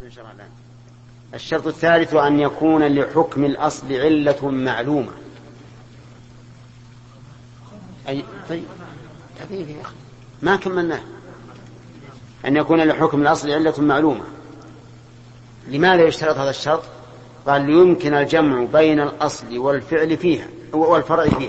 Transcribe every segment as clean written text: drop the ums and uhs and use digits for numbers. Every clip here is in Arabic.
الشرط الثالث أن يكون لحكم الأصل علة معلومة. طيب يا أخي ما كملناه. أن يكون لحكم الأصل علة معلومة. لماذا يشترط هذا الشرط؟ قال ليمكن الجمع بين الأصل والفعل فيها والفرع فيها.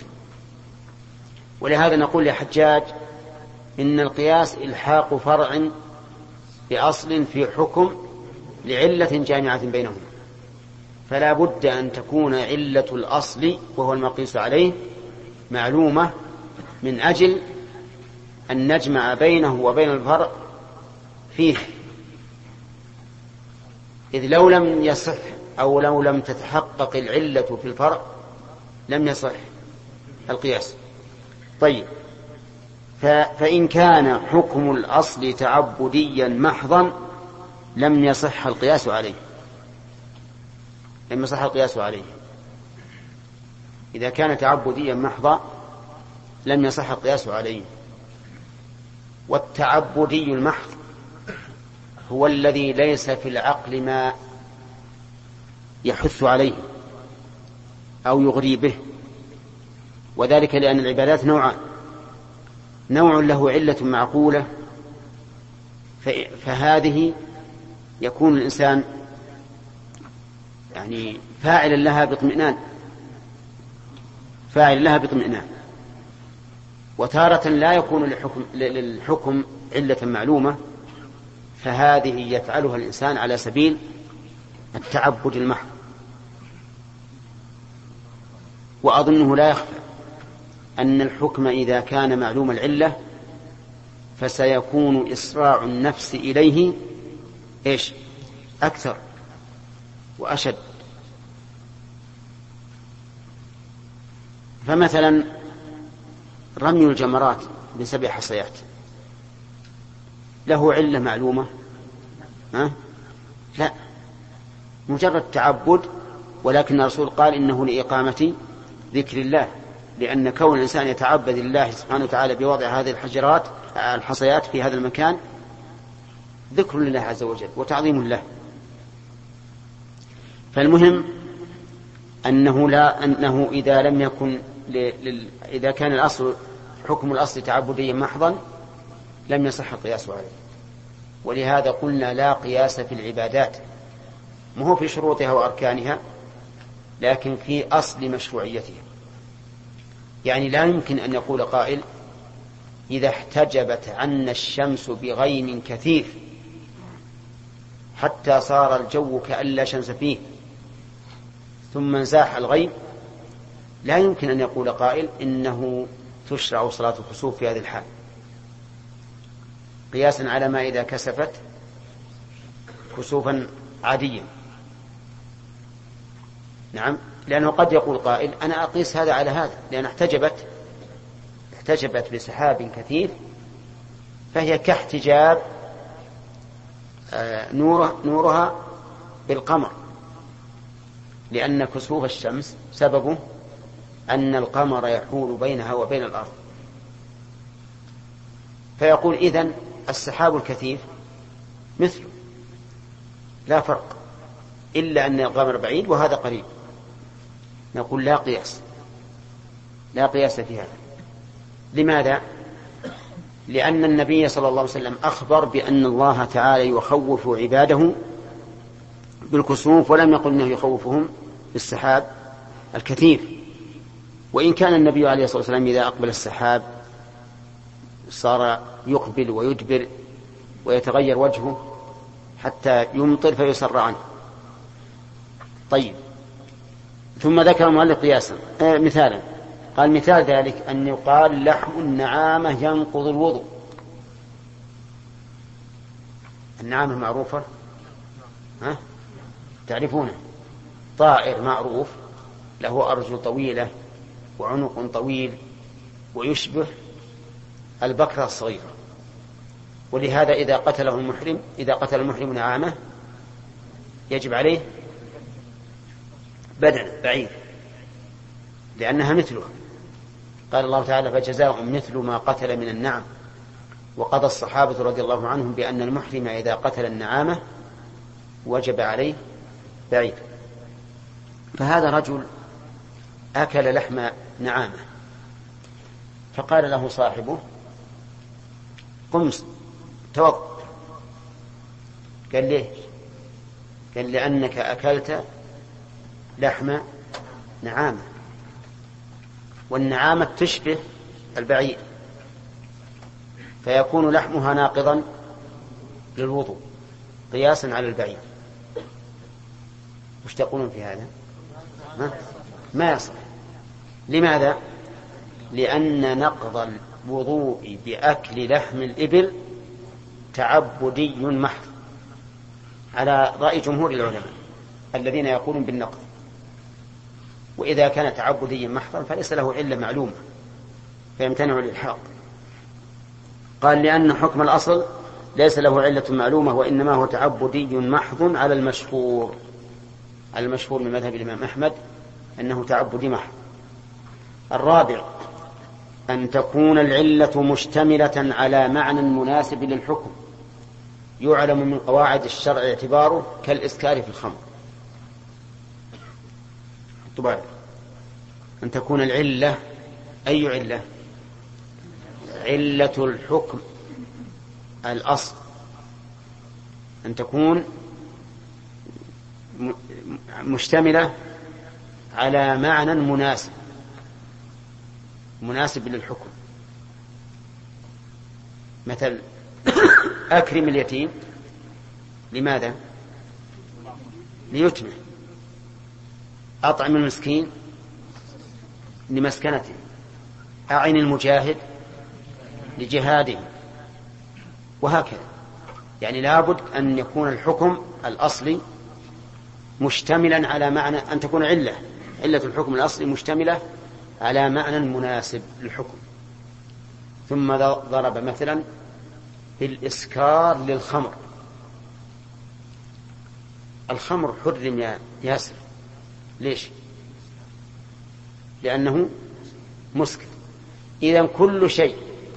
ولهذا نقول يا حجاج إن القياس إلحاق فرع بأصل في حكم لعلة جامعة بينهما، فلا بد أن تكون علة الأصل وهو المقيس عليه معلومة من أجل أن نجمع بينه وبين الفرع فيه. إذ لو لم يصح أو لو لم تتحقق العلة في الفرع لم يصح القياس. طيب، فإن كان حكم الأصل تعبديا محضا لم يصح القياس عليه. لم يصح القياس عليه. إذا كان تعبديا محضا لم يصح القياس عليه. والتعبدي المحض هو الذي ليس في العقل ما يحث عليه أو يغري به، وذلك لأن العبادات نوعان: نوع له علة معقولة فهذه يكون الإنسان يعني فاعلا لها باطمئنان، وتارة لا يكون للحكم علة معلومة، فهذه يفعلها الإنسان على سبيل التعبد المحض. وأظنه لا يخفى أن الحكم إذا كان معلوم العلة فسيكون إسراع النفس إليه أكثر وأشد. فمثلا رمي الجمرات ب7 حصيات له علة معلومة؟ لا، مجرد تعبد، ولكن الرسول قال إنه لإقامة ذكر الله، لأن كون الإنسان يتعبد الله سبحانه وتعالى بوضع هذه الحصيات في هذا المكان ذكر لله عز وجل وتعظيم له. فالمهم أنه إذا لم يكن إذا كان الأصل حكم الأصل تعبديا محضا لم يصح القياس عليه. ولهذا قلنا لا قياس في العبادات، ما هو في شروطها وأركانها، لكن في أصل مشروعيتها. يعني لا يمكن أن يقول قائل إذا احتجبت عنا الشمس بغيم كثير حتى صار الجو كأن لا شمس فيه ثم انزاح الغيم، لا يمكن أن يقول قائل إنه تشرع صلاة الكسوف في هذه الحال، قياسا على ما إذا كسفت كسوفا عاديا. نعم، لأنه قد يقول قائل أنا أقيس هذا على هذا، لأن احتجبت بسحاب كثير فهي كاحتجاب نورها بالقمر، لأن كسوف الشمس سببه أن القمر يحول بينها وبين الأرض. فيقول إذن السحاب الكثيف مثله لا فرق، إلا أن القمر بعيد وهذا قريب. نقول لا قياس في هذا. لماذا؟ لأن النبي صلى الله عليه وسلم أخبر بأن الله تعالى يخوف عباده بالكسوف، ولم يقل أنه يخوفهم بالسحاب الكثير. وإن كان النبي عليه الصلاة والسلام إذا أقبل السحاب صار يقبل ويدبر ويتغير وجهه حتى يمطر فيسر عنه. طيب، ثم ذكر المؤلف قياسا مثالا، قال مثال ذلك أن يقال لحم النعامة ينقض الوضوء. النعامة معروفة، تعرفونه، طائر معروف له أرجل طويلة وعنق طويل ويشبه البكرة الصغيرة، ولهذا إذا قتل المحرم نعامة يجب عليه بدن بعيد لأنها مثله. قال الله تعالى فجزاء مثل ما قتل من النعم. وقضى الصحابة رضي الله عنهم بأن المحرم إذا قتل النعامة وجب عليه بعير. فهذا رجل أكل لحم نعامة، فقال له صاحبه قم توضأ. قال ليه؟ قال لأنك أكلت لحم نعامة، والنعامة تشبه البعير، فيكون لحمها ناقضا للوضوء قياسا على البعير. وش تقولون في هذا؟ ما يصح. لماذا؟ لأن نقض الوضوء بأكل لحم الإبل تعبدي محض على رأي جمهور العلماء الذين يقولون بالنقض، وإذا كان تعبديا محضا فليس له علة معلومة فيمتنع الإلحاق. قال لأن حكم الأصل ليس له علة معلومة وإنما هو تعبدي محض على المشهور. المشهور من مذهب الإمام أحمد أنه تعبدي محض. الرابع أن تكون العلة مشتملة على معنى مناسب للحكم يعلم من قواعد الشرع اعتباره كالإسكار في الخمر. طبعا أن تكون العلة، أي علة؟ علة الحكم الأصل، أن تكون مشتملة على معنى مناسب للحكم. مثل أكرم اليتيم، لماذا؟ ليتمه. أطعم المسكين لمسكنته. أعن المجاهد لجهاده، وهكذا. يعني لابد أن يكون الحكم الأصلي مشتملا على معنى، أن تكون علة الحكم الأصلي مشتملة على معنى مناسب للحكم. ثم ضرب مثلا بالإسكار للخمر. الخمر حرم يا ياسر، ليش؟ لأنه مسكر. إذن كل شيء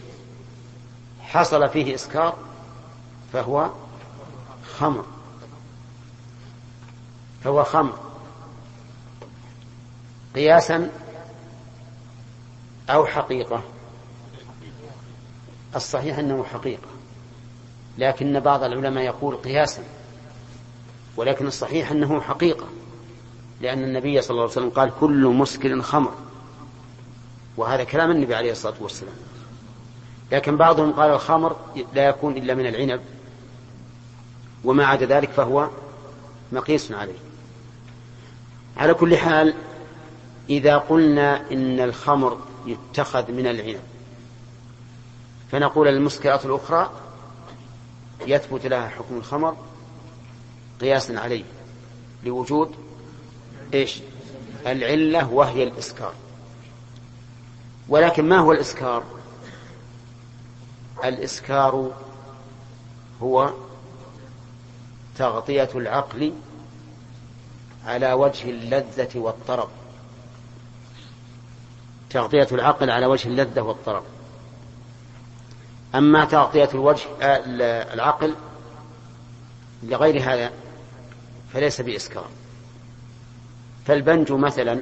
حصل فيه إسكار فهو خمر، قياسا أو حقيقة. الصحيح أنه حقيقة، لكن بعض العلماء يقول قياسا، ولكن الصحيح أنه حقيقة، لأن النبي صلى الله عليه وسلم قال كل مسكر خمر، وهذا كلام النبي عليه الصلاة والسلام. لكن بعضهم قال الخمر لا يكون إلا من العنب، وما عدا ذلك فهو مقيس عليه. على كل حال، إذا قلنا إن الخمر يتخذ من العنب، فنقول المسكرات الأخرى يثبت لها حكم الخمر قياسا عليه لوجود إيش؟ العلة، وهي الإسكار. ولكن ما هو الإسكار؟ الإسكار هو تغطية العقل على وجه اللذة والطرب. تغطية العقل على وجه اللذة والطرب. أما تغطية العقل لغير هذا فليس بإسكار. فالبنج مثلا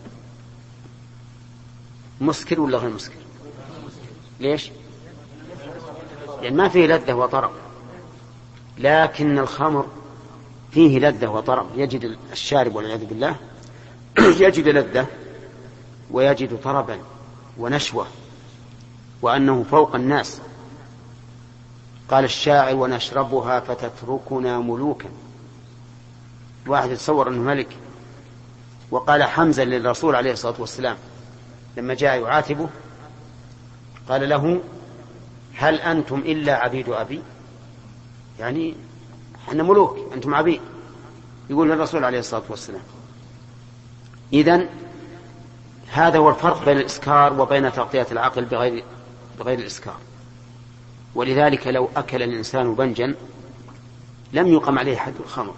مسكر ولا غير مسكر؟ ليش؟ يعني ما فيه لذة وطرب. لكن الخمر فيه لذة وطرب، يجد الشارب والعياذ بالله يجد لذة ويجد طربا ونشوة، وأنه فوق الناس. قال الشاعر ونشربها فتتركنا ملوكا. واحد يتصور أنه ملك. وقال حمزة للرسول عليه الصلاة والسلام لما جاء يعاتبه قال له هل أنتم إلا عبيد أبي؟ يعني احنا ملوك، أنتم عبيد. يقول للرسول عليه الصلاة والسلام. إذن هذا هو الفرق بين الإسكار وبين تغطية العقل بغير الإسكار. ولذلك لو أكل الإنسان بنجا لم يقم عليه حد الخمر.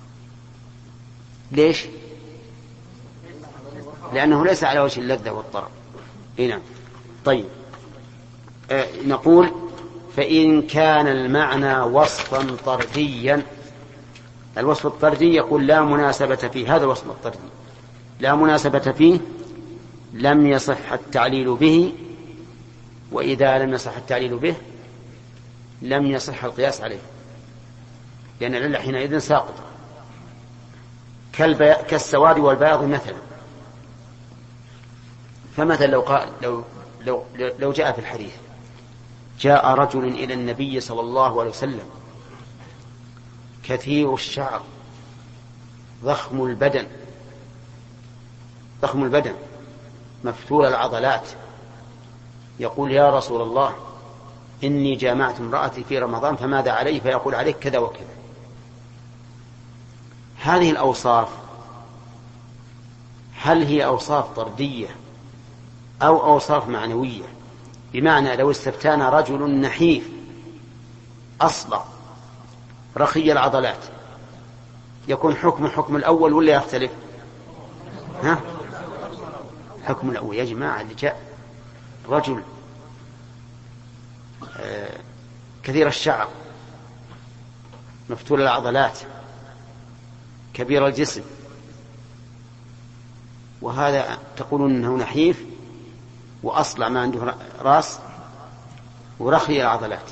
ليش؟ لأنه ليس على وجه اللذة والطرب. هنا طيب، نقول فإن كان المعنى وصفا طرديا الوصف الطردي يقول لا مناسبة فيه، هذا الوصف الطردي لا مناسبة فيه لم يصح التعليل به، وإذا لم يصح التعليل به لم يصح القياس عليه، لأن العلة حينئذ ساقطة، كالسواد والبياض مثلا. فمثلا لو جاء في الحديث جاء رجل إلى النبي صلى الله عليه وسلم كثير الشعر ضخم البدن مفتول العضلات، يقول يا رسول الله إني جامعت امرأتي في رمضان فماذا علي؟ فيقول عليك كذا وكذا. هذه الأوصاف هل هي أوصاف طردية أو أوصاف معنوية؟ بمعنى لو استفتانا رجل نحيف أصلع رخي العضلات يكون حكم الأول ولا يختلف؟ حكم الأول. يا جماعة اللي جاء رجل كثير الشعر مفتول العضلات كبير الجسم، وهذا تقولون أنه نحيف وأصلع ما عنده رأس ورخي العضلات،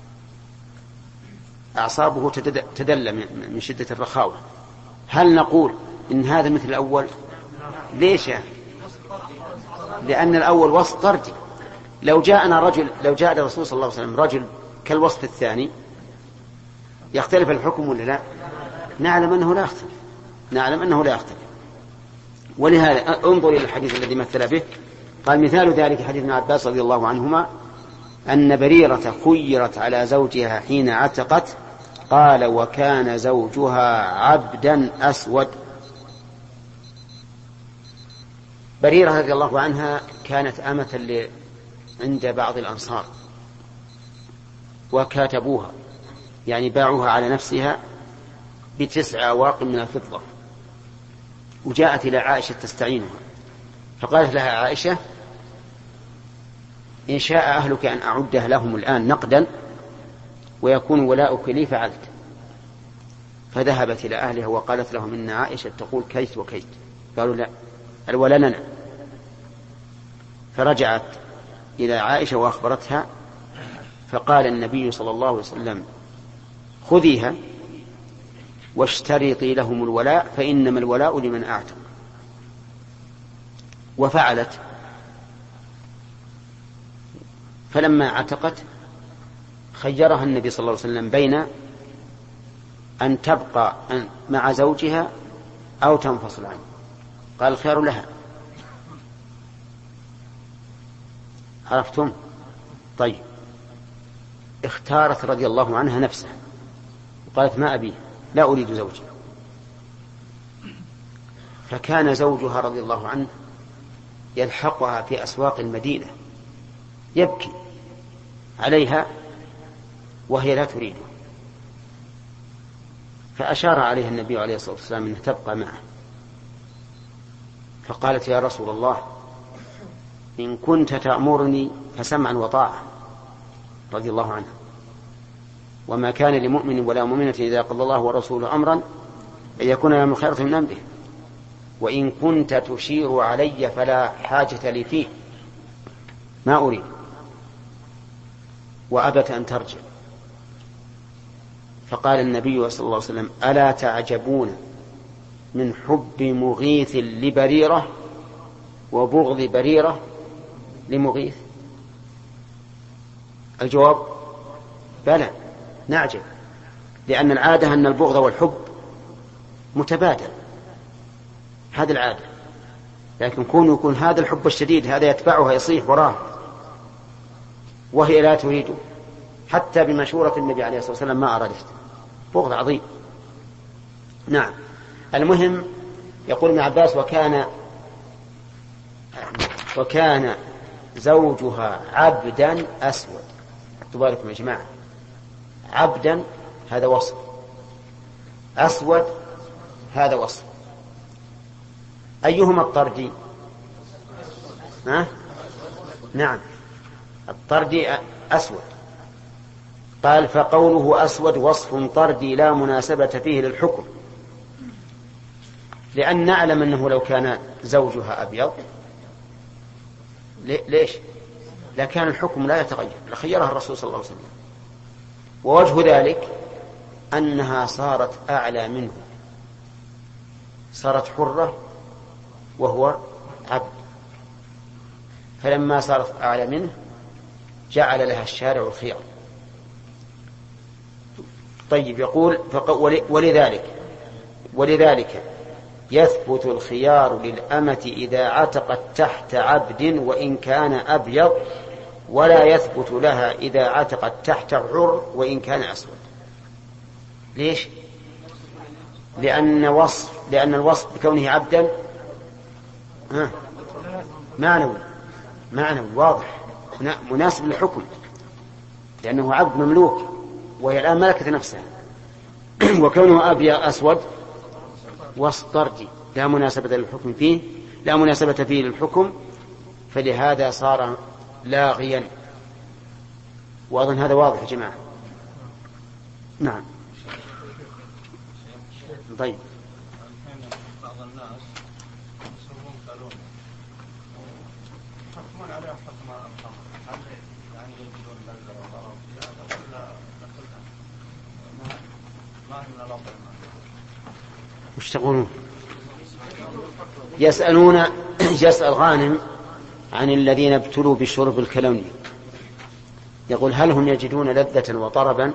أعصابه تدلى من شدة الرخاوة، هل نقول إن هذا مثل الأول؟ ليش؟ لأن الأول وصف طردي. لو جاء الرسول صلى الله عليه وسلم رجل كالوصف الثاني يختلف الحكم ولا لا؟ نعلم أنه لا يختلف. ولهذا انظر إلى الحديث الذي مثل به، قال مثال ذلك حديث ابن عباس رضي الله عنهما أن بريرة خيرت على زوجها حين عتقت، قال وكان زوجها عبدا أسود. بريرة رضي الله عنها كانت أمة عند بعض الأنصار وكاتبوها، يعني باعوها على نفسها ب9 أواق من الفضة، وجاءت إلى عائشة تستعينها، فقالت لها عائشة إن شاء أهلك أن أعدها لهم الآن نقدا ويكون ولاؤك لي فعلت. فذهبت إلى أهلها وقالت لهم إن عائشة تقول كيت وكيت، قالوا لا الولا لنا. فرجعت إلى عائشة وأخبرتها، فقال النبي صلى الله عليه وسلم خذيها واشترطي لهم الولاء فإنما الولاء لمن أعتق. وفعلت، فلما عتقت خيرها النبي صلى الله عليه وسلم بين أن تبقى مع زوجها أو تنفصل عنه، قال الخيار لها. عرفتم؟ طيب، اختارت رضي الله عنها نفسها وقالت ما أبيه، لا أريد زوجي. فكان زوجها رضي الله عنه يلحقها في أسواق المدينة يبكي عليها وهي لا تريده، فأشار عليها النبي عليه الصلاة والسلام أنها تبقى معه، فقالت يا رسول الله إن كنت تأمرني فسمعا وطاعة، رضي الله عنها، وما كان لمؤمن ولا مؤمنة إذا قضى الله ورسوله أمرا أن يكون لهم الخيرة من أمره، وإن كنت تشير علي فلا حاجة لي فيه، ما أريد. وأبت أن ترجع. فقال النبي صلى الله عليه وسلم ألا تعجبون من حب مغيث لبريرة وبغض بريرة لمغيث؟ الجواب بلى، نعجب، لأن العادة أن البغض والحب متبادل، هذه العادة، لكن يكون هذا الحب الشديد هذا يتبعها يصيح وراه وهي لا تريده، حتى بمشورة النبي عليه الصلاة والسلام ما أرادت، بغض عظيم. نعم. المهم يقول ابن عباس وكان زوجها عبدا أسود. تباركم يا جماعة، عبدا هذا وصف، أسود هذا وصف، أيهما الطردي؟ نعم الطردي أسود، قال فقوله أسود وصف طردي لا مناسبة فيه للحكم، لأن نعلم أنه لو كان زوجها أبيض ليش؟ لكان الحكم لا يتغير، لخيرها الرسول صلى الله عليه وسلم. ووجه ذلك أنها صارت أعلى منه، صارت حرة وهو عبد، فلما صارت أعلى منه جعل لها الشارع الخيار. طيب، يقول ولذلك يثبت الخيار للأمة إذا عتقت تحت عبد وإن كان أبيض، ولا يثبت لها إذا عتقت تحت حر وإن كان أسود. ليش؟ لأن الوصف بكونه عبدا معنوي واضح مناسب للحكم، لأنه عبد مملوك وهي الآن ملكت نفسها. وكونه أبيض أسود وصف طردي لا مناسبة فيه للحكم، فلهذا صار لاغيا. وأظن هذا واضح يا جماعة. نعم. طيب، بعض الناس يسمون قالون يحكمون عليه حكم الخمر، هل يعني يجدون بلد وضرب في هذا ولا ما هي من الأفضل؟ وش تقولون؟ يسأل غانم عن الذين ابتلوا بشرب الكلوني، يقول هل هم يجدون لذة وطربا؟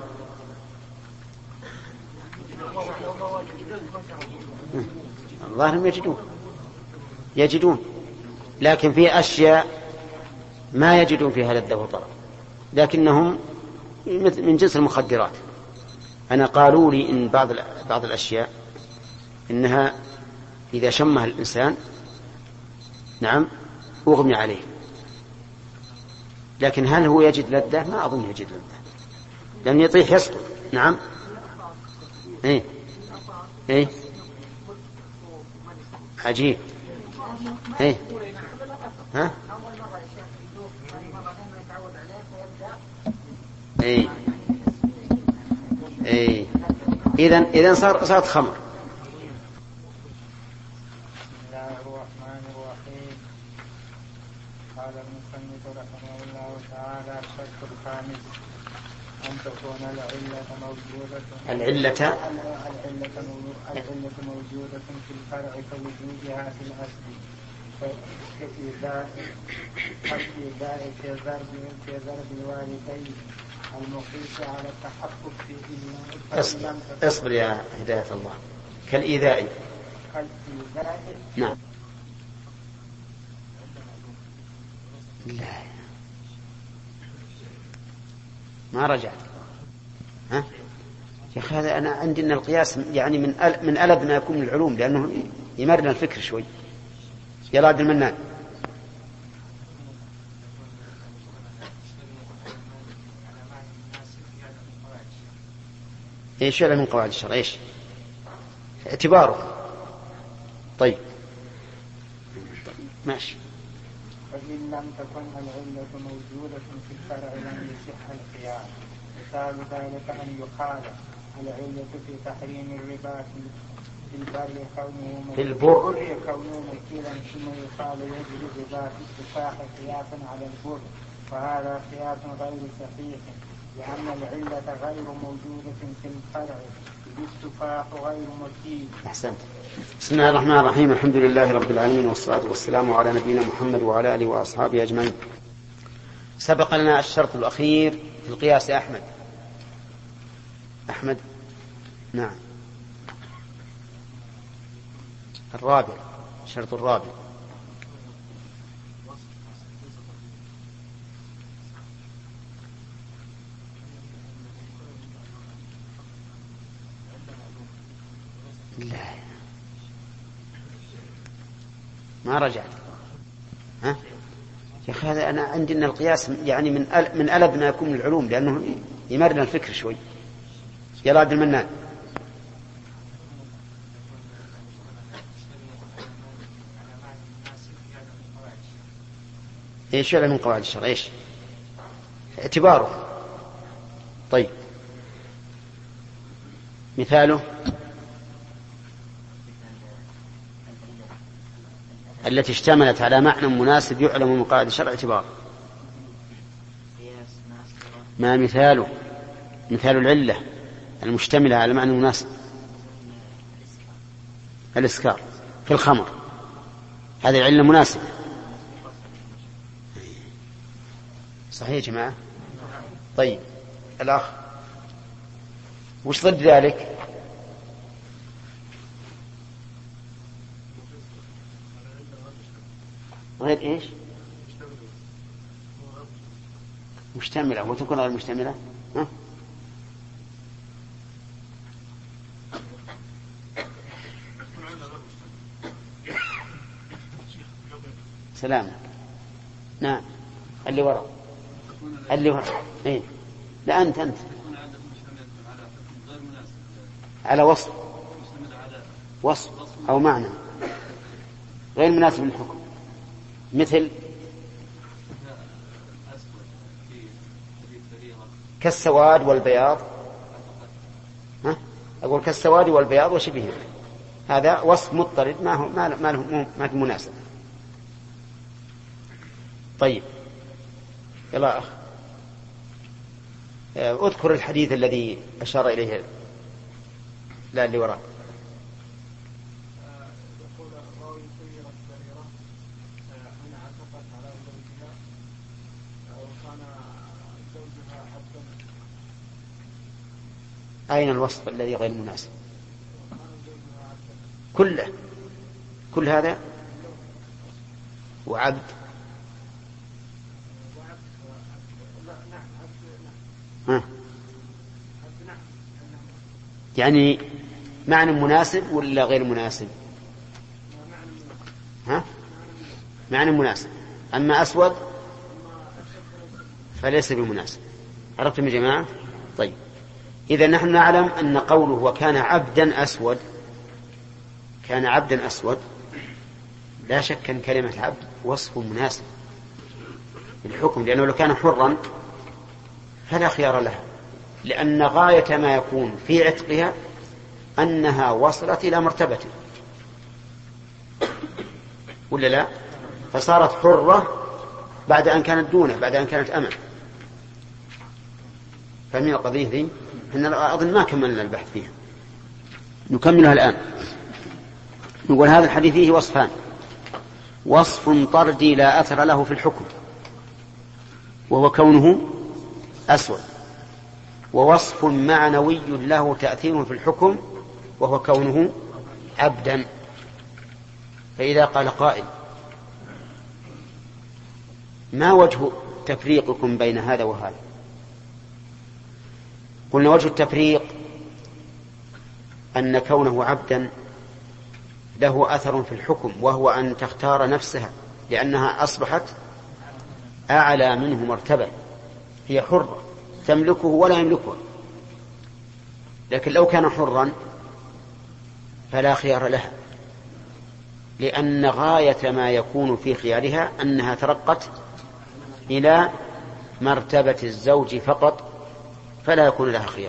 الظاهر يجدون، لكن في أشياء ما يجدون فيها لذة وطرب، لكنهم من جنس المخدرات. أنا قالوا لي إن بعض الأشياء إنها إذا شمها الإنسان أغمي عليه، لكن هل هو يجد لذة؟ ما أظن يجد لذة، لأن يطيح يسقط. نعم. إيه عجيب. ها؟ إذن صارت خمر. بسم الله الرحمن الرحيم. قال المصنف رحمه الله تعالى: الشرط الخامس أن تكون العلة موجودة في الفرع كوجودها في الأصل، كإيذاء في ضرب الوالدين المقيس على التحقق في اصبر يا هداية الله. كالإيذاء. نعم. لا ما رجعت. ها يا أخي، هذا أنا عندي أن القياس يعني من ألب ما يكون من العلوم، لأنه يمرنا الفكر شوي. يا عبد المنان. ايش فعل من قواعد الشرع؟ ايش اعتباره؟ طيب ماشي. فإن لم تكن العلة موجودة في الفرع لم يصح القياس. مثال ذلك أن يقال العلة في تحريم الربا في البر كونه مكيلا، ثم يقال يجري الربا في التفاح قياسا على البر، وهذا قياس غير صحيح، لأن العلة غير موجودة في الفرع، التفاح غير مكيل. أحسنت. بسم الله الرحمن الرحيم. الحمد لله رب العالمين، والصلاة والسلام على نبينا محمد وعلى آله وأصحابه أجمعين. سبق لنا الشرط الأخير في القياس يا أحمد. نعم، الرابع، الشرط الرابع. لا ما رجعت. ها يا أخي، هذا أنا عندي أن القياس يعني من ألب ما يكون من العلوم، لأنه يمرنا الفكر شوي. يا عبد المنان. ايش فعل من قواعد الشرع؟ ايش اعتباره؟ طيب، مثاله التي اشتملت على معنى مناسب يعلم من قواعد الشرع اعتبار. ما مثاله؟ مثال العلة المشتملة على معنى مناسب. الإسكار في الخمر، هذه العلة مناسبة. صحيح يا جماعة؟ طيب، الأخ وش ضد ذلك؟ غير إيش؟ مشتملة. وتكون غير مشتملة؟ ها؟ سلام. نعم، اللي وراء، اللي وراء. إيه؟ لا، أنت على وصف أو معنى غير مناسب للحكم، مثل كالسواد والبياض. ها؟ أقول كالسواد والبياض وشبهه، هذا وصف مضطرد ما في مناسب. طيب، يلا أخ، اذكر الحديث الذي أشار إليه لا اللي وراء. أين الوصف الذي غير مناسب؟ كله، كل هذا وعبد. ها؟ يعني معنى مناسب ولا غير مناسب؟ ها؟ معنى مناسب. أما أسود فليس بمناسب. عرفتم يا جماعة؟ طيب، إذا نحن نعلم أن قوله وكان عبدا أسود، كان عبدا أسود، لا شك أن كلمة عبد وصف مناسب للحكم، لأنه لو كان حرا فلا خيار لها، لأن غاية ما يكون في عتقها أنها وصلت إلى مرتبته، ولا لا؟ فصارت حرة بعد أن كانت دونه، بعد أن كانت أمة. فمن القضية ذي إحنا أظن ما كملنا البحث فيها، نكملها الآن. نقول هذا الحديث فيه وصفان: وصف طردي لا أثر له في الحكم وهو كونه أسود، ووصف معنوي له تأثير في الحكم وهو كونه عبدا. فإذا قال قائل: ما وجه تفريقكم بين هذا وهذا؟ قلنا وجه التفريق أن كونه عبدا له أثر في الحكم، وهو أن تختار نفسها لأنها أصبحت أعلى منه مرتبة، هي حرة تملكه ولا يملكها. لكن لو كان حرا فلا خيار لها، لأن غاية ما يكون في خيارها أنها ترقت إلى مرتبة الزوج فقط، فلا يكون لها خيار.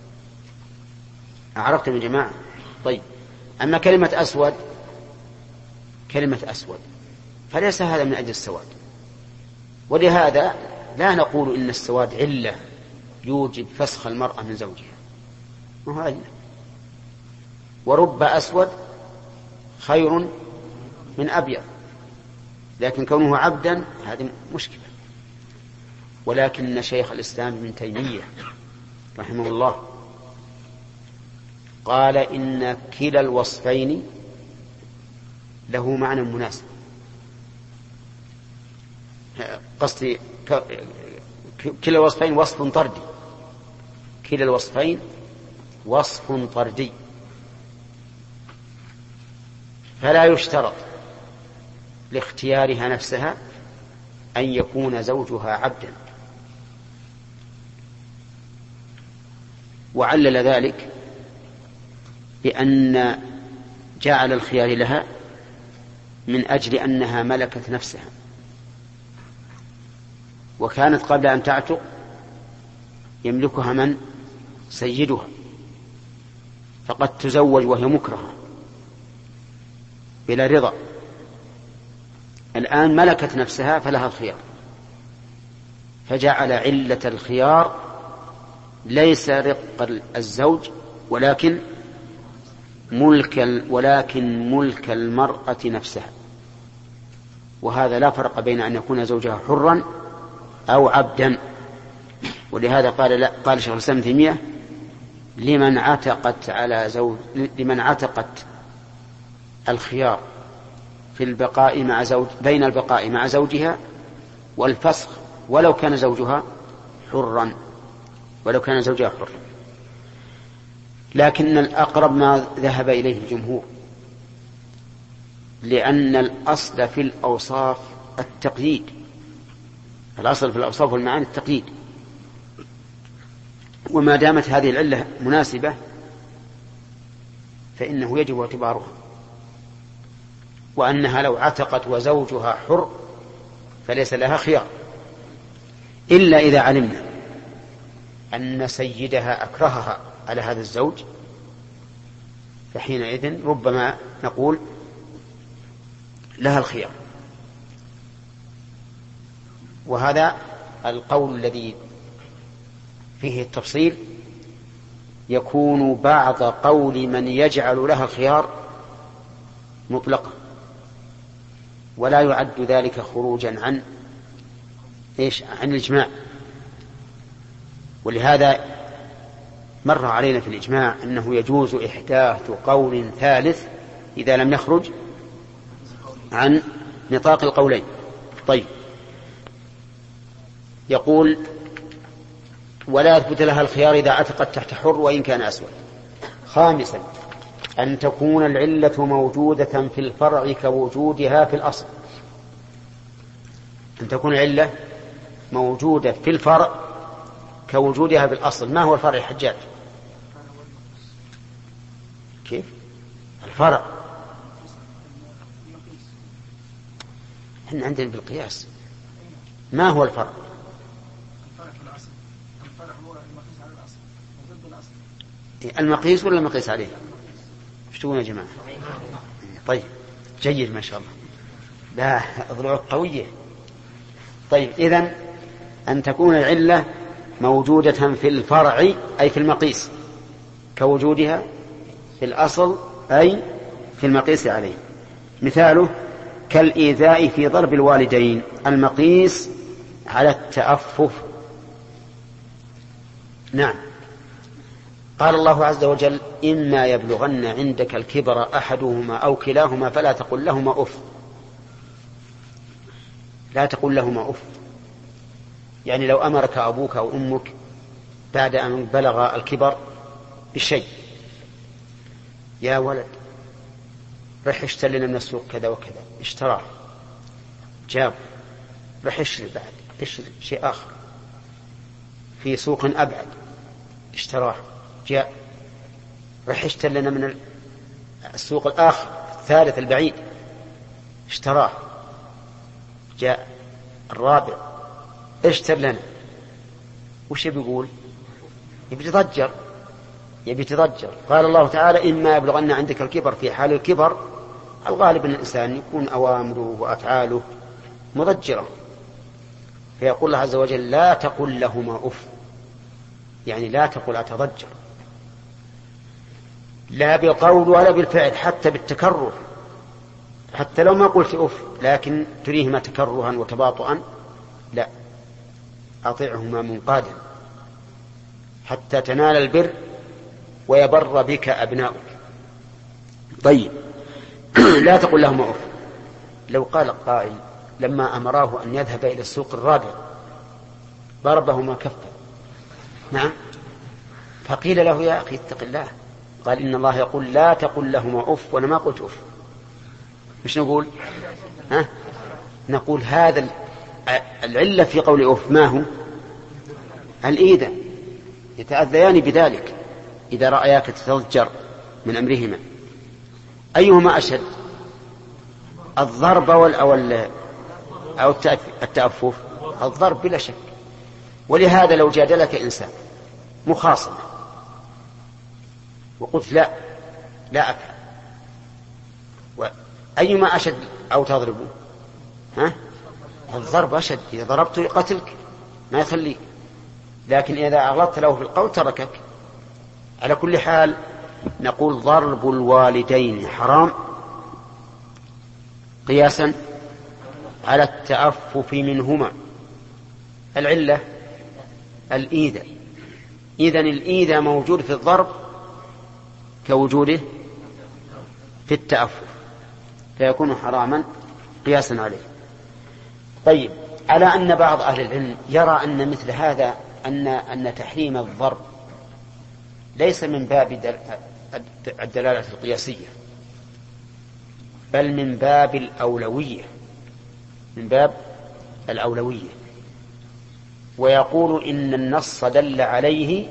عرفتم يا جماعة؟ طيب، أما كلمة أسود، كلمة أسود فليس هذا من أجل السواد، ولهذا لا نقول إن السواد علة يوجب فسخ المرأة من زوجها، وهو علة. ورب أسود خير من أبيض، لكن كونه عبدا هذه مشكلة. ولكن شيخ الإسلام ابن تيمية رحمه الله قال إن كلا الوصفين له معنى مناسب. قصدي كلا الوصفين وصف طردي، كلا الوصفين وصف طردي، فلا يشترط لاختيارها نفسها أن يكون زوجها عبدا. وعلل ذلك بأن جعل الخيار لها من أجل أنها ملكت نفسها، وكانت قبل أن تعتق يملكها من؟ سيدها، فقد تزوج وهي مكرهة بلا رضا، الآن ملكت نفسها فلها الخيار، فجعل علة الخيار ليس رق الزوج ولكن ملك المرأة نفسها. وهذا لا فرق بين أن يكون زوجها حرا أو عبدا. ولهذا قال شيخ الإسلام ابن تيمية لمن عتقت الخيار في البقاء مع بين البقاء مع زوجها والفسخ ولو كان زوجها حرا، لكن الأقرب ما ذهب إليه الجمهور، لأن الأصل في الأوصاف التقييد، الأصل في الأوصاف والمعاني التقييد، وما دامت هذه العلة مناسبة فإنه يجب اعتبارها، وأنها لو عتقت وزوجها حر فليس لها خيار، إلا إذا علمنا أن سيدها أكرهها على هذا الزوج، فحينئذ ربما نقول لها الخيار. وهذا القول الذي فيه التفصيل يكون بعض قول من يجعل لها الخيار مطلقا، ولا يعد ذلك خروجا عن الإجماع. ولهذا مر علينا في الإجماع أنه يجوز إحداث قول ثالث إذا لم يخرج عن نطاق القولين. طيب، يقول ولا يثبت لها الخيار إذا عتقت تحت حر وإن كان أسود. خامسا أن تكون العلة موجودة في الفرع كوجودها في الأصل. أن تكون العلة موجودة في الفرع كوجودها في الأصل. ما هو الفرع يا حجاج؟ كيف؟ الفرع احنا عندنا بالقياس. ما هو الفرع؟ المقيس ولا المقيس عليه؟ ايش تقولون يا جماعة؟ طيب جيد ما شاء الله، لا ضلوع قوية. طيب إذن أن تكون العلة موجودة في الفرع أي في المقيس كوجودها في الأصل أي في المقيس عليه. مثاله كالإيذاء في ضرب الوالدين، المقيس على التأفف. نعم، قال الله عز وجل إما يبلغن عندك الكبر أحدهما أو كلاهما فلا تقل لهما أف. لا تقل لهما أف، يعني لو أمرك أبوك أو أمك بعد أن بلغ الكبر بشيء، يا ولد رح اشتري لنا من السوق كذا وكذا، اشتراه، جاب، رح اشتري بعد، اشتري شيء آخر في سوق أبعد، اشتراه، جاء، رح اشتري لنا من السوق الآخر الثالث البعيد، اشتراه، جاء الرابع، اشتر لنا. وش بيقول؟ يبي تضجر. قال الله تعالى إما يبلغن عندك الكبر. في حال الكبر الغالب أن الإنسان يكون أوامره وأفعاله مضجرة، فيقول الله عز وجل لا تقل لهما أف، يعني لا تقل أتضجر، لا بالقول ولا بالفعل، حتى بالتكرر، حتى لو ما قلت أف لكن تريهما تكرها وتباطؤا، لا، أطعهما منقادا حتى تنال البر ويبر بك أبناؤك. طيب لا تقل لهما أف. لو قال قائل لما أمراه أن يذهب إلى السوق الرابع ضربهما كفا، نعم، فقيل له يا أخي اتق الله، قال إن الله يقول لا تقل لهما أف وأنا ما قلت أف، مش نقول؟ نقول هذا العلة في قول أف ما هو؟ الإيذاء، يتأذيان بذلك إذا رأياك تتضجر من أمرهما. أيهما أشد، الضرب أو التأفف؟ الضرب بلا شك. ولهذا لو جادلك إنسان مخاصمة وقلت لا أفعل، أيما أشد أو تضربه؟ الضرب أشد، إذا ضربته قتلك ما يخليك، لكن إذا أغلطت له في القول تركك. على كل حال نقول ضرب الوالدين حرام قياسا على التأفف منهما. العلة الإيذاء، إذن الإيذاء موجود في الضرب كوجوده في التأفف، فيكون حراما قياسا عليه. طيب، على أن بعض أهل العلم يرى أن مثل هذا أن تحريم الضرب ليس من باب الدلالة القياسية، بل من باب الأولوية، من باب الأولوية، ويقول إن النص دل عليه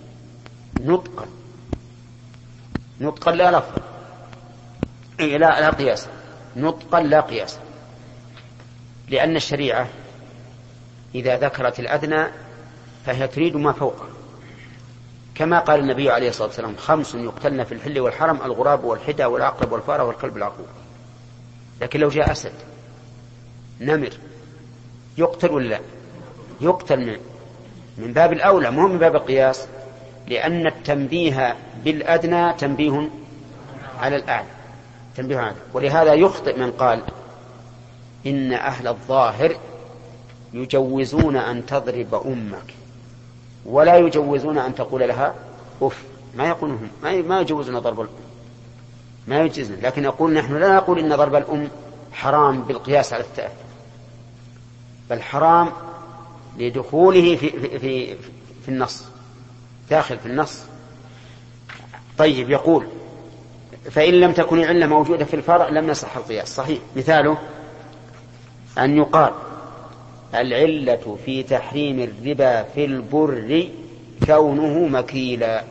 نطقا لا لفظا، لا قياس، نطقا لا قياس، لأن الشريعة إذا ذكرت الأدنى فهي تريد ما فوقه، كما قال النبي عليه الصلاة والسلام: 5 يقتلن في الحل والحرم: الغراب والحدى والعقرب والفار والكلب العقور. لكن لو جاء أسد نمر يقتل ولا لا؟ يقتل من باب الأولى، مو من باب القياس، لأن التنبيه بالأدنى تنبيه على الأعلى، تنبيه على. ولهذا يخطئ من قال إن أهل الظاهر يجوزون أن تضرب أمك ولا يجوزون أن تقول لها أف. ما يقولون، ما يجوزون ضرب الأم، ما يجوزون، لكن يقول نحن لا نقول إن ضرب الأم حرام بالقياس على التأثير، بل حرام لدخوله في النص، داخل في النص. طيب، يقول: فإن لم تكن العلة موجودة في الفرع لم يصح القياس. صحيح. مثاله أن يقال: العلة في تحريم الربا في البر كونه مكيلا.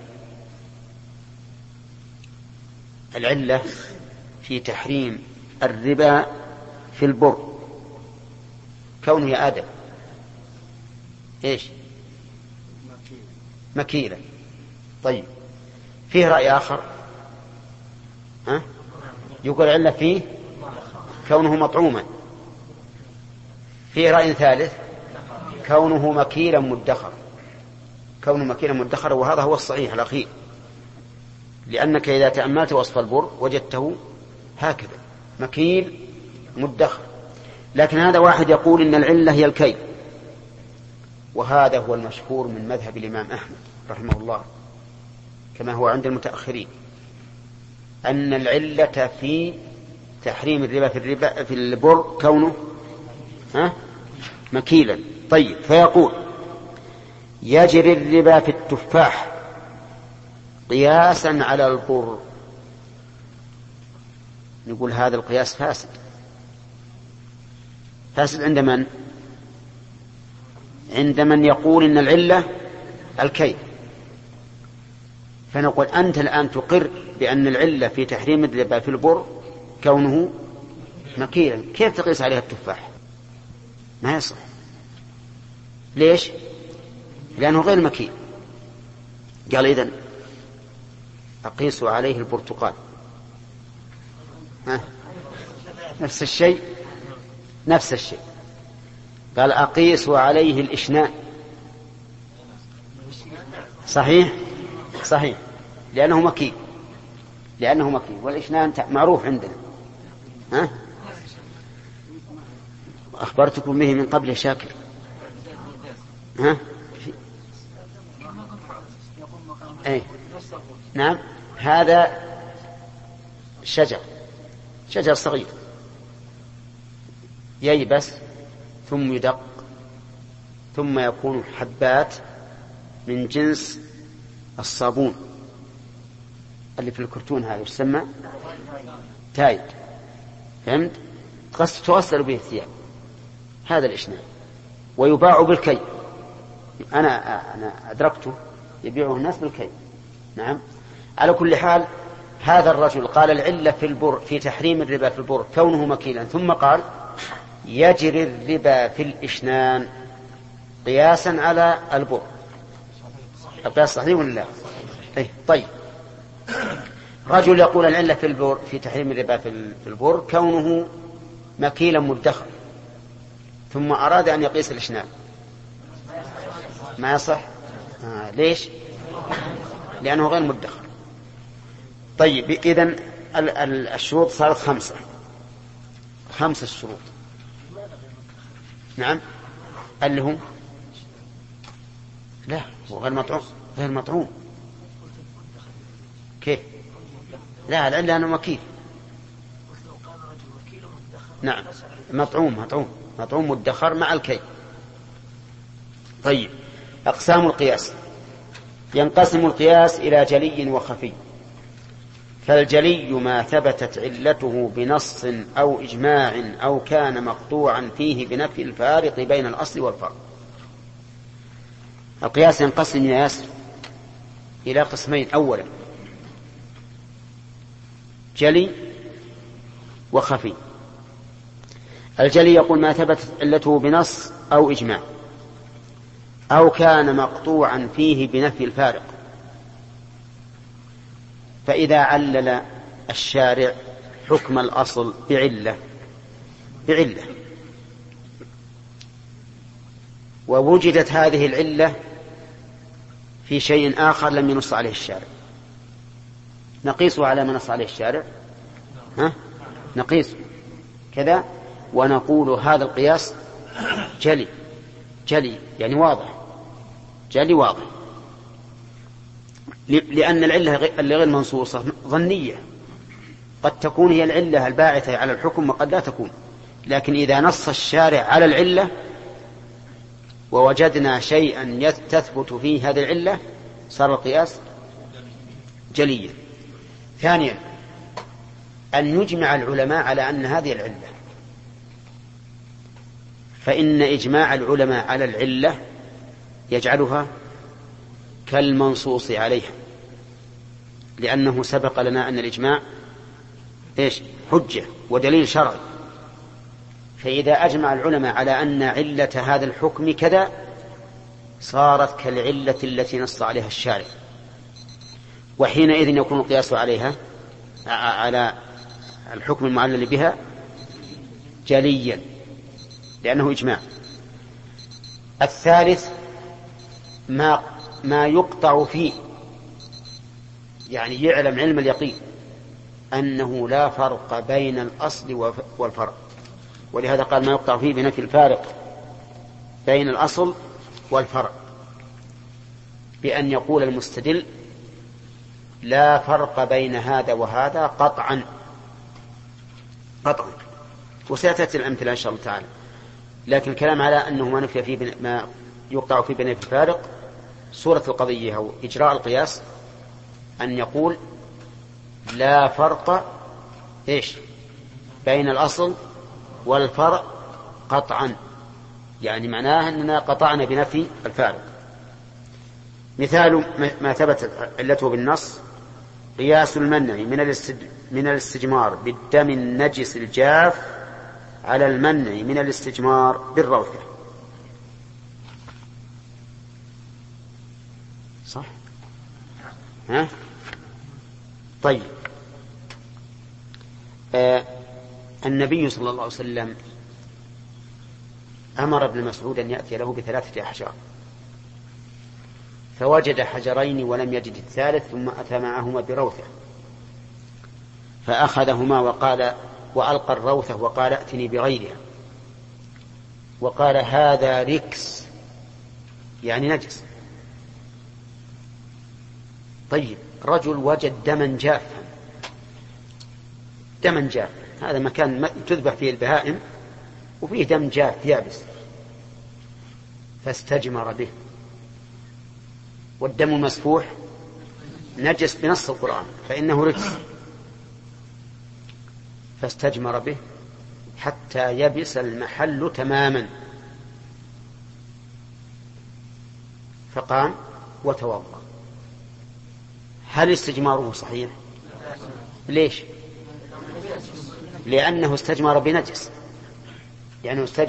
العلة في تحريم الربا في البر كونه يا آدم إيش؟ مكيلا. طيب، فيه رأي آخر يقول العلة فيه كونه مطعوما. فيه رأي ثالث كونه مكيلا مدخر، كونه مكيلا مدخر، وهذا هو الصحيح الأخير، لأنك إذا تأملت وصف البر وجدته هكذا مكيل مدخر. لكن هذا واحد يقول إن العلة هي الكيل، وهذا هو المشهور من مذهب الإمام أحمد رحمه الله كما هو عند المتأخرين، أن العلة في تحريم الربا في البر كونه مكيلا. طيب، فيقول: يجري الربا في التفاح قياسا على البر. نقول هذا القياس فاسد. فاسد عند من؟ عند من يقول إن العلة الكيل. فنقول: أنت الآن تقر بأن العلة في تحريم الربا في البر كونه مكيلا، كيف تقيس عليها التفاح؟ ما يصح. ليش؟ لأنه غير مكيل. قال: إذن أقيس عليه البرتقال. نفس الشيء، نفس الشيء. قال: أقيس عليه الإشنان. صحيح، صحيح، لأنه مكيل، لأنه مكيل، والإشنان معروف عندنا. أخبرتكم به من قبل شاكر. أي نعم، هذا شجر صغير ييبس ثم يدق ثم يكون حبات من جنس الصابون اللي في الكرتون، هذا يسمى تايد، فهمت؟ تغسل به الثياب. هذا الإشنان، ويباع بالكي. أنا أدركته يبيعه الناس بالكي. نعم. على كل حال، هذا الرجل قال العلة في البر في تحريم الربا في البر كونه مكيلا، ثم قال: يجري الربا في الإشنان قياسا على البر. القياس صحيح ولا لا؟ طيب رجل يقول العلة في تحريم الربا في البر كونه مكيلا مدخر، ثم أراد أن يقيس الإشناب، ما يصح. ليش؟ لأنه غير مدخر. طيب إذن الشروط صارت 5 الشروط. نعم، اللي هو لا، هو غير مطعوم. كيف؟ لا، العلة أنه مكيل. نعم، مطعوم مدخر مع الكي. طيب، أقسام القياس. ينقسم القياس إلى جلي وخفي. فالجلي ما ثبتت علته بنص أو إجماع أو كان مقطوعا فيه بنفي الفارق بين الأصل والفرع. القياس ينقسم يا ياسر إلى قسمين. أولا جلي وخفي. الجلي يقول ما ثبتت علته بنص أو إجماع أو كان مقطوعا فيه بنفي الفارق. فإذا علل الشارع حكم الأصل بعلة ووجدت هذه العلة في شيء آخر لم ينص عليه الشارع، نقيسه على ما نص عليه الشارع، نقيسه كذا ونقول هذا القياس جلي يعني واضح، جلي واضح. لأن العلة اللي غير منصوصة ظنية، قد تكون هي العلة الباعثة على الحكم وقد لا تكون. لكن إذا نص الشارع على العلة ووجدنا شيئا تثبت فيه هذه العلة صار القياس جليا. ثانيا أن يجمع العلماء على أن هذه العلة، فإن إجماع العلماء على العلة يجعلها كالمنصوص عليها، لأنه سبق لنا أن الإجماع حجة ودليل شرعي. فإذا أجمع العلماء على أن علة هذا الحكم كذا صارت كالعلة التي نص عليها الشارع، وحينئذ يكون القياس عليها على الحكم المعلل بها جليا لأنه إجماع. الثالث ما يقطع فيه، يعني يعلم علم اليقين أنه لا فرق بين الأصل والفرع، ولهذا قال ما يقطع فيه بنفي الفارق بين الأصل والفرع، بأن يقول المستدل لا فرق بين هذا وهذا قطعا. وسيأتي الأمثلة إن شاء الله تعالى. لكن الكلام على أنه ما يقطع فيه بنفي الفارق، صورة القضية أو إجراء القياس أن يقول لا فرق بين الأصل والفرع قطعا، يعني معناه أننا قطعنا بنفي الفارق. مثال ما ثبت علته بالنص قياس المنع من الاستجمار بالدم النجس الجاف على المنع من الاستجمار بالروثة. صح؟ طيب، النبي صلى الله عليه وسلم أمر ابن مسعود أن يأتي له ب3 أحجار، فوجد حجرين ولم يجد الثالث، ثم أتى معهما بروثة فأخذهما وألقى الروثة وقال ائتني بغيرها، وقال هذا ركس يعني نجس. طيب، رجل وجد دما جافا، هذا مكان تذبح فيه البهائم وفيه دم جاف يابس، فاستجمر به، والدم المسفوح نجس بنص القرآن فإنه رجس، فاستجمر به حتى يبس المحل تماما، فقام وتوضأ. هل استجماره صحيح؟ ليش؟ لأنه استجمر بنجس،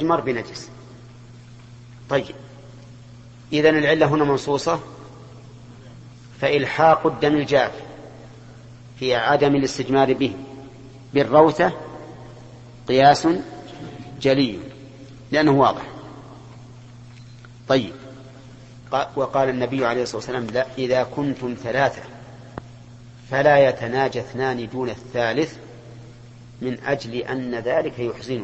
طيب، إذن العلة هنا منصوصة فإلحاق الدم الجاف في عدم الاستجمار به بالروثة قياس جلي لأنه واضح. طيب، وقال النبي عليه الصلاة والسلام: لا، إذا كنتم ثلاثة فلا يتناجى اثنان دون الثالث من أجل أن ذلك يحزنه.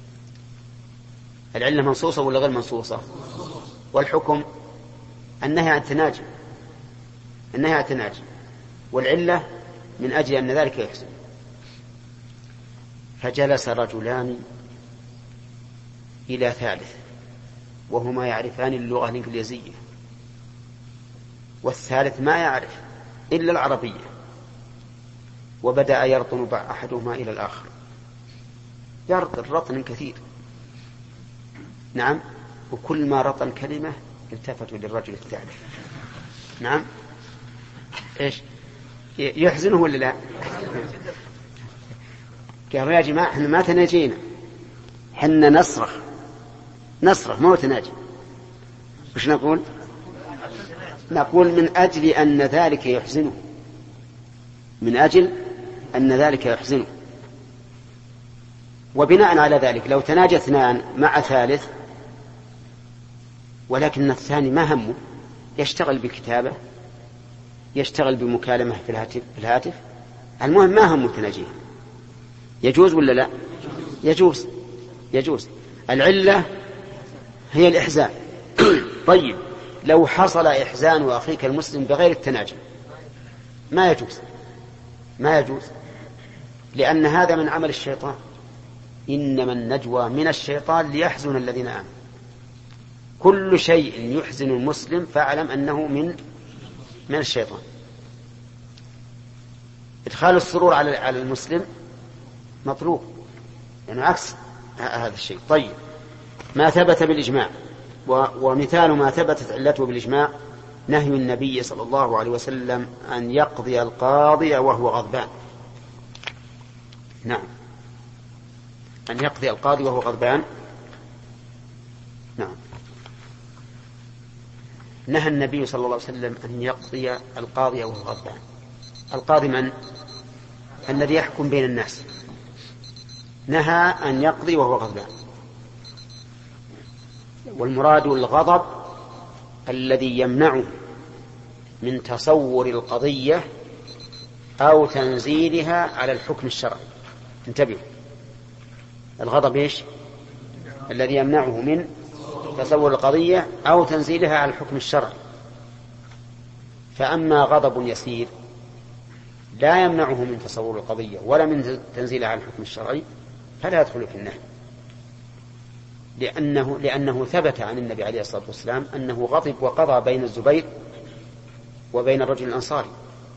العلة منصوصة ولا غير منصوصة؟ والحكم النهي عن التناجي، النهي عن التناجي، والعلة من أجل أن ذلك يحزن. فجلس رجلان إلى ثالث وهما يعرفان اللغة الإنجليزية، والثالث ما يعرف إلا العربية، وبدأ يرطن أحدهما إلى الآخر، يرطن رطن كثير. نعم، وكل ما رطن كلمة التفتوا للرجل الثالث. نعم، إيش يحزنه ولا لا؟ قالوا: يا جماعة، احنا ما تناجينا، حنا نصرخ مو تناجي. وش نقول؟ نقول من أجل أن ذلك يحزنه، من أجل أن ذلك يحزنه. وبناء على ذلك لو تناجى اثنان مع ثالث ولكن الثاني ما همه، يشتغل بالكتابة، يشتغل بمكالمة في الهاتف، المهم ما همه تناجيه، يجوز ولا لا؟ يجوز. العلة هي الإحزان. طيب، لو حصل إحزان أخيك المسلم بغير التناجي ما يجوز، لأن هذا من عمل الشيطان. إنما النجوى من الشيطان ليحزن الذين آمنوا. كل شيء يحزن المسلم فاعلم أنه من الشيطان. إدخال السرور على المسلم مطلوب، يعني عكس هذا الشيء. طيب، ما ثبت بالإجماع، ومثال ما ثبتت علته بالإجماع نهي النبي صلى الله عليه وسلم أن يقضي القاضي وهو غضبان. نعم، أن يقضي القاضي وهو غضبان. نعم، نهى النبي صلى الله عليه وسلم أن يقضي القاضي وهو غضبان. القاضي من؟ الذي يحكم بين الناس. نهى أن يقضي وهو غضبان، والمراد الغضب الذي يمنعه من تصور القضية أو تنزيلها على الحكم الشرعي. انتبهوا، الغضب إيش؟ الذي يمنعه من تصور القضية أو تنزيلها على الحكم الشرعي. فأما غضب يسير لا يمنعه من تصور القضية ولا من تنزيلها على الحكم الشرعي فلا يدخل في النهي، لأنه ثبت عن النبي عليه الصلاة والسلام أنه غضب وقضى بين الزبير وبين الرجل الأنصاري.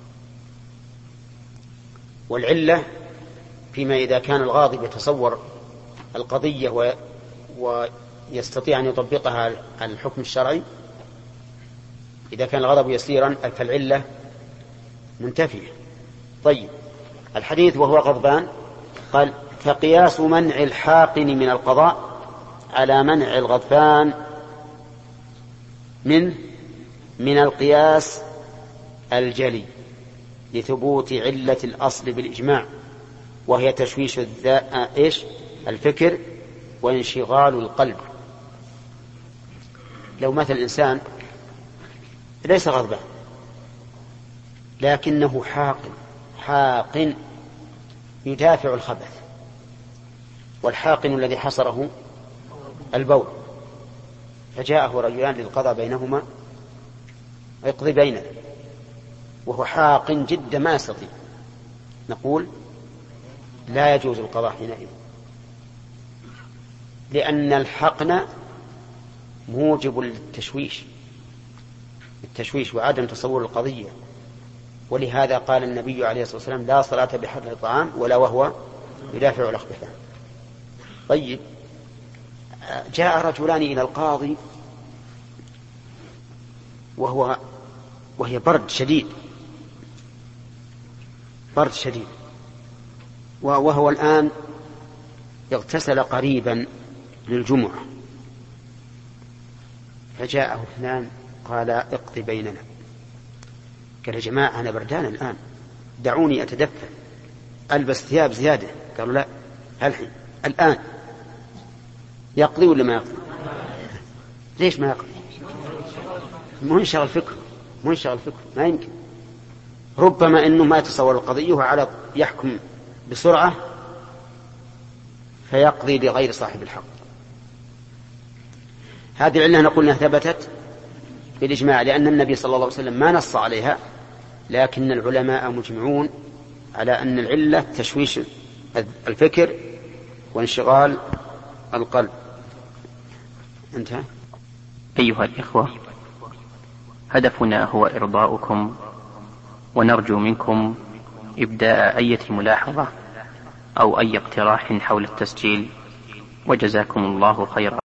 والعلة فيما إذا كان الغاضب يتصور القضية ويستطيع أن يطبقها على الحكم الشرعي، إذا كان الغضب يسيرا فالعلة منتفية. طيب، الحديث وهو غضبان قال: فقياس منع الحاقن من القضاء على منع الغضبان من القياس الجلي لثبوت علة الأصل بالإجماع، وهي تشويش الفكر وانشغال القلب. لو مثل الإنسان ليس غضبان لكنه حاقن يدافع الخبث، والحاقن الذي حصره البول، فجاءه رجلان للقضاء بينهما يقضي بيننا وهو حاقن جدا ما يستطيع، نقول لا يجوز القضاء حينئذ، لأن الحقن موجب التشويش وعدم تصور القضية. ولهذا قال النبي عليه الصلاة والسلام: لا صلاة بحر الطعام ولا وهو يدافع الأخبثان. طيب، جاء رجلان إلى القاضي وهي برد شديد وهو الآن اغتسل قريبا للجمعة، فجاءه اثنان قال: اقض بيننا. قال يا جماعة أنا بردان الآن، دعوني أتدفى، ألبس ثياب زيادة. قالوا لا، الحين الآن. يقضي ولا ما يقضي؟ ليش ما يقضي؟ مو انشغل فكره، ما يمكن. ربما أنه ما يتصور القضية وعلى يحكم بسرعة فيقضي لغير صاحب الحق. هذه العلة نقول أنها ثبتت بالإجماع، لأن النبي صلى الله عليه وسلم ما نص عليها، لكن العلماء مجمعون على أن العلة تشويش الفكر وانشغال القلب. انتهى. أيها الإخوة، هدفنا هو إرضاؤكم، ونرجو منكم إبداء أي ملاحظة أو أي اقتراح حول التسجيل، وجزاكم الله خيرا.